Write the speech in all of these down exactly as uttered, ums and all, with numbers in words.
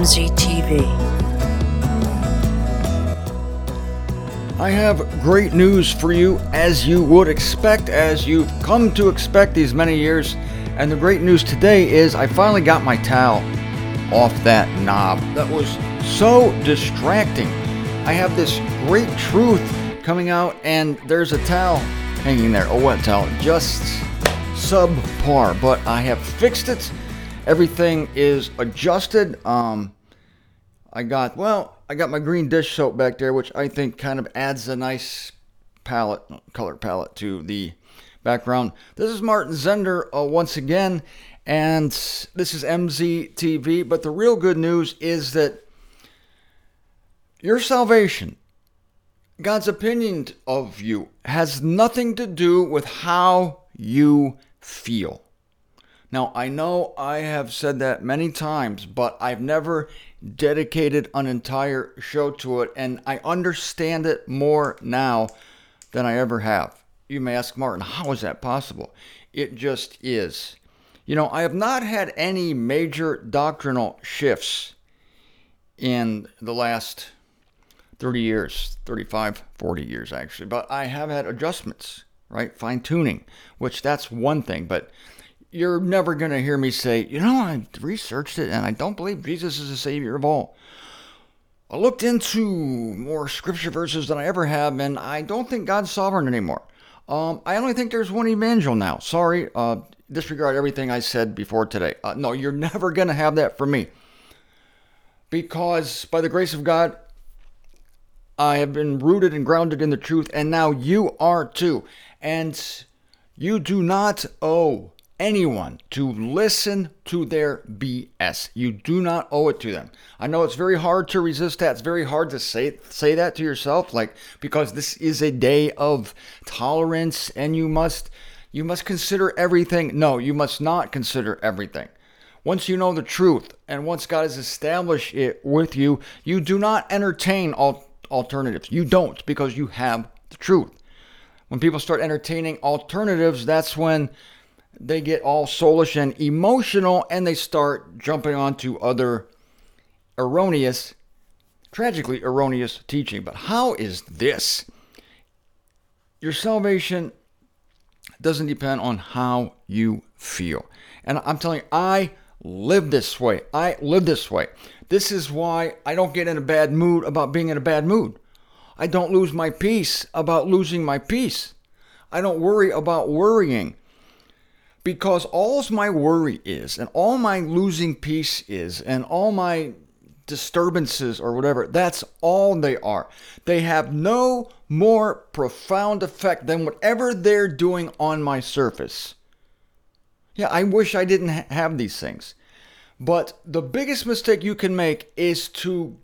M Z T V. I have great news for you, as you would expect, as you've come to expect these many years. And the great news today is I finally got my towel off that knob. That was so distracting. I have this great truth coming out, and there's a towel hanging there, a wet towel, just subpar. But I have fixed it. Everything is adjusted. Um, I got, well, I got my green dish soap back there, which I think kind of adds a nice palette, color palette to the background. This is Martin Zender uh, once again, and this is M Z T V. But the real good news is that your salvation, God's opinion of you, has nothing to do with how you feel. Now, I know I have said that many times, but I've never dedicated an entire show to it, and I understand it more now than I ever have. You may ask, Martin, how is that possible? It just is. You know, I have not had any major doctrinal shifts in the last thirty years, thirty-five, forty years actually, but I have had adjustments, right? Fine-tuning, which that's one thing, but you're never going to hear me say, you know, I researched it and I don't believe Jesus is the Savior of all. I looked into more scripture verses than I ever have, and I don't think God's sovereign anymore. Um, I only think there's one evangel now. Sorry, uh, disregard everything I said before today. Uh, no, you're never going to have that from me. Because by the grace of God, I have been rooted and grounded in the truth, and now you are too. And you do not owe anyone to listen to their B S. You do not owe it to them. I know it's very hard to resist that. It's very hard to say say that to yourself, like, because this is a day of tolerance and you must you must consider everything. No, you must not consider everything. Once you know the truth and once God has established it with you, you do not entertain al- alternatives. You don't, because you have the truth. When people start entertaining alternatives, that's when they get all soulish and emotional, and they start jumping onto other erroneous, tragically erroneous teaching. But how is this? Your salvation doesn't depend on how you feel. And I'm telling you, I live this way. I live this way. This is why I don't get in a bad mood about being in a bad mood. I don't lose my peace about losing my peace. I don't worry about worrying. Because all my worry is, and all my losing peace is, and all my disturbances or whatever, that's all they are. They have no more profound effect than whatever they're doing on my surface. Yeah, I wish I didn't ha- have these things. But the biggest mistake you can make is to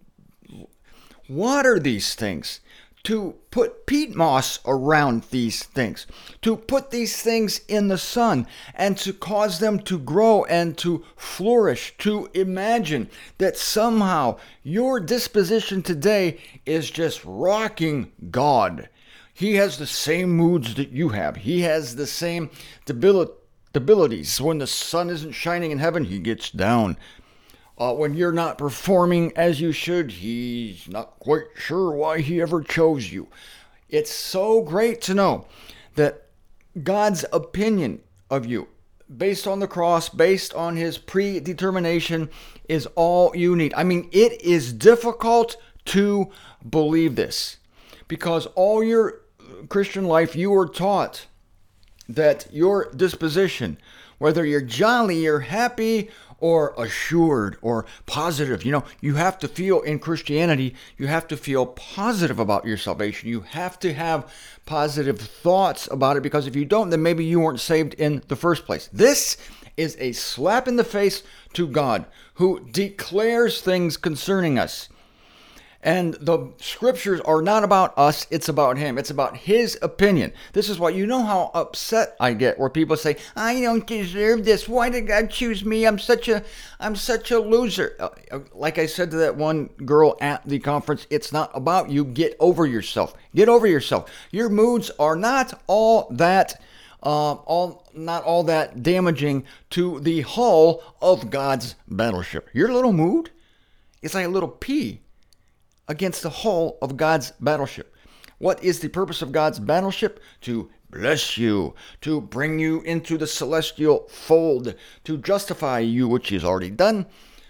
water these things, to put peat moss around these things, to put these things in the sun, and to cause them to grow and to flourish, to imagine that somehow your disposition today is just rocking God. He has the same moods that you have. He has the same debil- debilities. When the sun isn't shining in heaven, he gets down. Uh, when you're not performing as you should, he's not quite sure why he ever chose you. It's so great to know that God's opinion of you, based on the cross, based on his predetermination, is all you need. I mean, it is difficult to believe this, because all your Christian life you were taught that your disposition, whether you're jolly or happy or assured or positive. You know, you have to feel in Christianity, you have to feel positive about your salvation. You have to have positive thoughts about it, because if you don't, then maybe you weren't saved in the first place. This is a slap in the face to God, who declares things concerning us. And the scriptures are not about us, it's about him. It's about his opinion. This is why, you know how upset I get where people say, I don't deserve this. Why did God choose me? I'm such a I'm such a loser. Like I said to that one girl at the conference, it's not about you. Get over yourself. Get over yourself. Your moods are not all that uh, all not all that damaging to the hull of God's battleship. Your little mood, It's like a little pea against the hull of God's battleship. What is the purpose of God's battleship? To bless you, to bring you into the celestial fold, to justify you, which He's already done,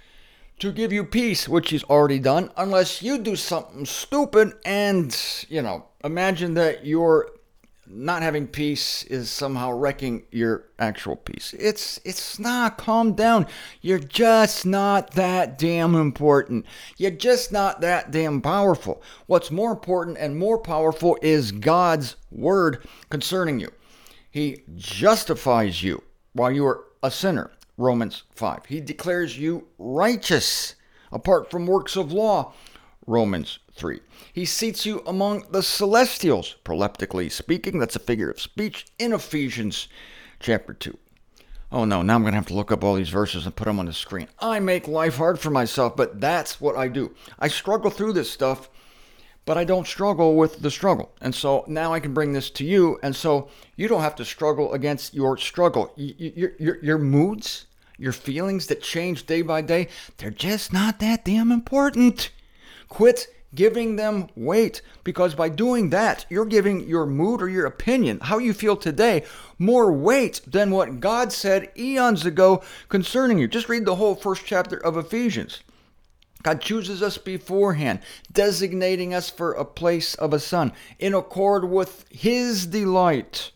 to give you peace, which He's already done, unless you do something stupid and, you know, imagine that you're not having peace is somehow wrecking your actual peace. It's it's not. Calm down. You're just not that damn important. You're just not that damn powerful. What's more important and more powerful is God's word concerning you. He justifies you while you are a sinner. Romans five. He declares you righteous apart from works of law. Romans three. He seats you among the celestials, proleptically speaking. That's a figure of speech in Ephesians chapter two. Oh no, now I'm going to have to look up all these verses and put them on the screen. I make life hard for myself, but that's what I do. I struggle through this stuff, but I don't struggle with the struggle. And so now I can bring this to you, and so you don't have to struggle against your struggle. Your, your, your moods, your feelings that change day by day, they're just not that damn important. Quit giving them weight, because by doing that, you're giving your mood or your opinion, how you feel today, more weight than what God said eons ago concerning you. Just read the whole first chapter of Ephesians. God chooses us beforehand, designating us for a place of a son, in accord with His delight.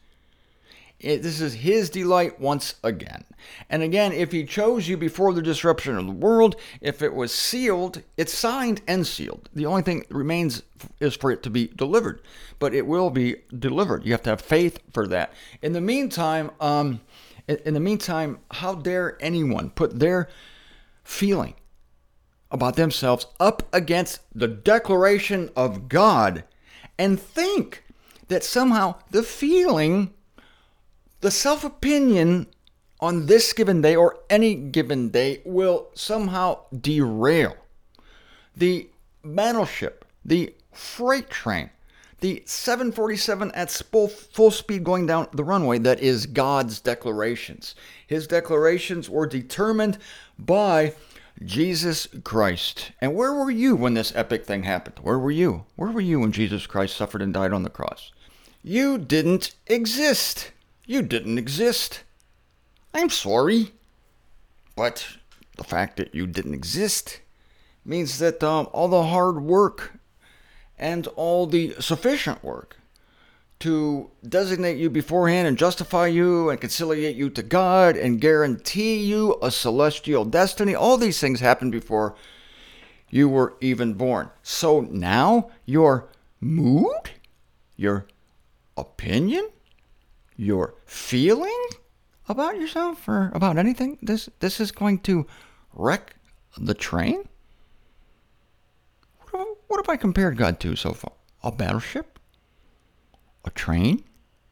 It, this is His delight once again. And again, if He chose you before the disruption of the world, if it was sealed, it's signed and sealed. The only thing that remains is for it to be delivered. But it will be delivered. You have to have faith for that. In the meantime, um, in, in the meantime, how dare anyone put their feeling about themselves up against the declaration of God and think that somehow the feeling, the self-opinion on this given day or any given day will somehow derail the battleship, the freight train, the seven forty-seven at full, full speed going down the runway that is God's declarations. His declarations were determined by Jesus Christ. And where were you when this epic thing happened? Where were you? Where were you when Jesus Christ suffered and died on the cross? You didn't exist. You didn't exist. I'm sorry. But the fact that you didn't exist means that um, all the hard work and all the sufficient work to designate you beforehand and justify you and conciliate you to God and guarantee you a celestial destiny, all these things happened before you were even born. So now your mood, your opinion, your feeling about yourself or about anything, this this is going to wreck the train? What have, what have I compared God to so far? A battleship? A train?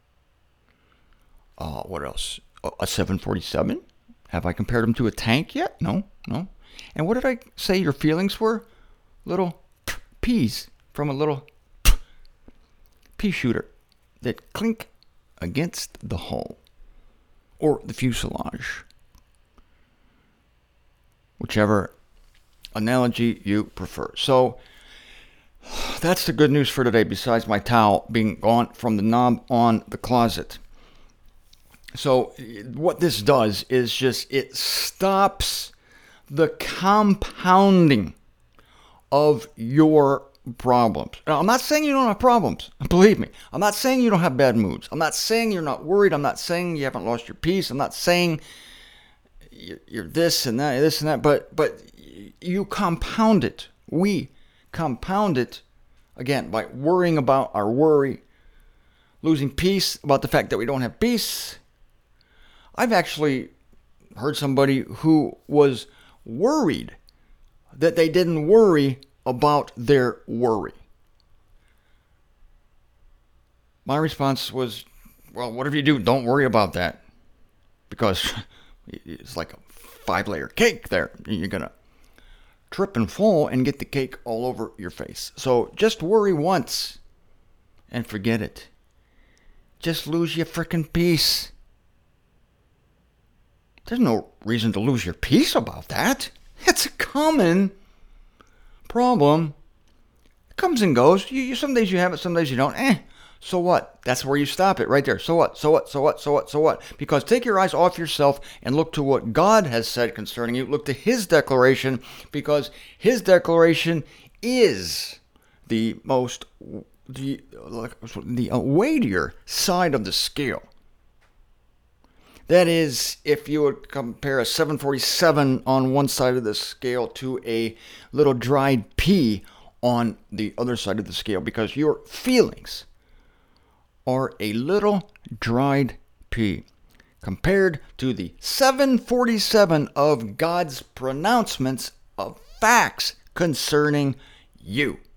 Uh, what else? A, a seven forty-seven? Have I compared him to a tank yet? No, no. And what did I say your feelings were? Little peas from a little pea shooter that clink against the hull or the fuselage. Whichever analogy you prefer. So that's the good news for today, besides my towel being gone from the knob on the closet. So what this does is just it stops the compounding of your problems. Now, I'm not saying you don't have problems. Believe me. I'm not saying you don't have bad moods. I'm not saying you're not worried. I'm not saying you haven't lost your peace. I'm not saying you're this and that, this and that. But but you compound it. We compound it, again, by worrying about our worry, losing peace about the fact that we don't have peace. I've actually heard somebody who was worried that they didn't worry about their worry. My response was, well, whatever you do, don't worry about that. Because it's like a five-layer cake there. You're going to trip and fall and get the cake all over your face. So just worry once and forget it. Just lose your frickin' peace. There's no reason to lose your peace about that. It's a common problem. It comes and goes. You, you some days you have it, some days you don't. Eh. So what? That's where you stop it right there. So what? So what? So what? So what? So what? Because take your eyes off yourself and look to what God has said concerning you. Look to His declaration, because His declaration is the most, the, the weightier side of the scale. That is, if you would compare a seven forty-seven on one side of the scale to a little dried pea on the other side of the scale, because your feelings are a little dried pea compared to the seven forty-seven of God's pronouncements of facts concerning you.